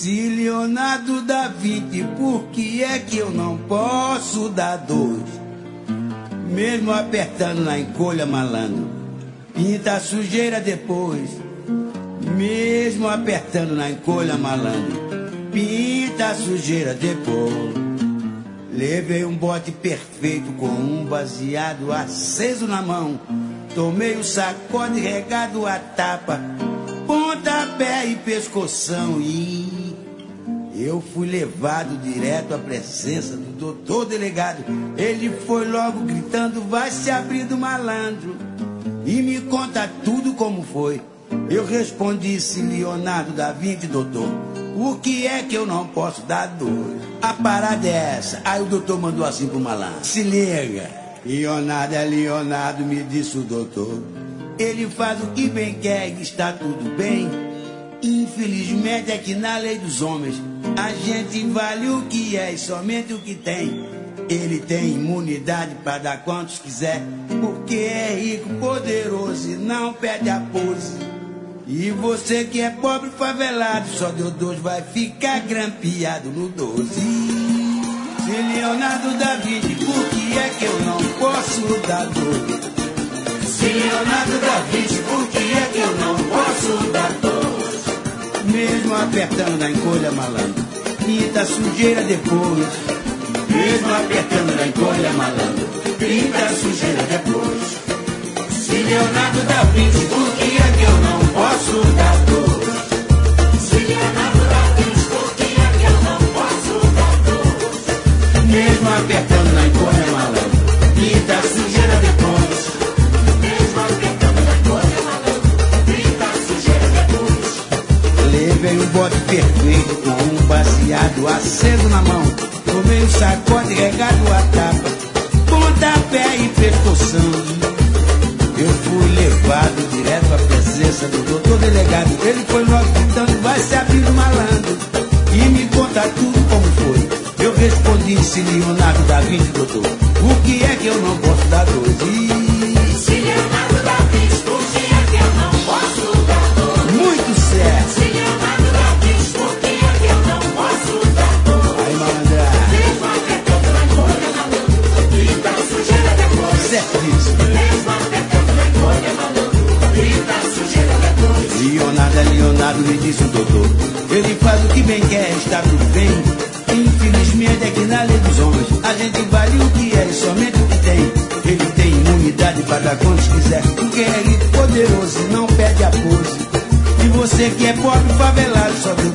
Se Leonardo da Vinci, por que é que eu não posso dar dois? Mesmo apertando na encolha, malandro, pinta a sujeira depois. Mesmo apertando na encolha, malandro, pinta a sujeira depois. Levei um bote perfeito com um baseado aceso na mão. Tomei o sacode regado a tapa, pontapé e pescoção. E eu fui levado direto à presença do doutor delegado. Ele foi logo gritando: vai se abrindo, malandro, e me conta tudo como foi. Eu respondi: se Leonardo da Vinci, doutor, o que é que eu não posso dar dois? A parada é essa. Aí o doutor mandou assim pro malandro: se liga, Leonardo é Leonardo, me disse o doutor. Ele faz o que bem quer e está tudo bem. Infelizmente é que na lei dos homens a gente vale o que é e somente o que tem. Ele tem imunidade para dar quantos quiser, porque é rico, poderoso e não perde a pose. E você que é pobre favelado, só deu dois, vai ficar grampeado no 12. Se Leonardo da Vinci, por que é que eu não posso dar dois? Se Leonardo da Vinci, por que é que eu não posso dar dois? Mesmo apertando na encolha, malandro, pinta a sujeira depois. Mesmo apertando na encolha, malandro, pinta a sujeira depois. Se Leonardo da Vinci, por que é que eu não posso dar dois? Se Leonardo da Vinci, por que é que eu não posso dar dois? Mesmo apertando na encolha, malandro, pinta a sujeira depois. Mesmo apertando na encolha, malandro, pinta a sujeira depois. Levei um bote perfeito com um baseado aceso na mão. Tomei um sacode regado a tapa, pontapé e pescoção. Eu fui levado direto à presença do doutor delegado. Ele foi logo gritando: vai se abrir, malandro, e me conta tudo como foi. Eu respondi: se Leonardo da Vinci, doutor, o que é que eu não posso dar dois? Se Leonardo da Vinci, por que é que eu não posso dar dois? Muito certo. Se Leonardo da Vinci, por que é que eu não posso dar dois? Aí, malandra, mesmo apertando na encolha, malandro, pinta a sujeira depois. Certíssimo. Mesmo apertando na encolha, malandro, pinta a sujeira depois. Leonardo é Leonardo, me disse o doutor. Ele faz o que bem quer, está tudo bem. Infelizmente é que na lei dos homens a gente vale o que é e somente o que tem. Ele tem imunidade para dar quantos quiser, porque é rico, poderoso e não perde a pose. E você que é pobre favelado, só deu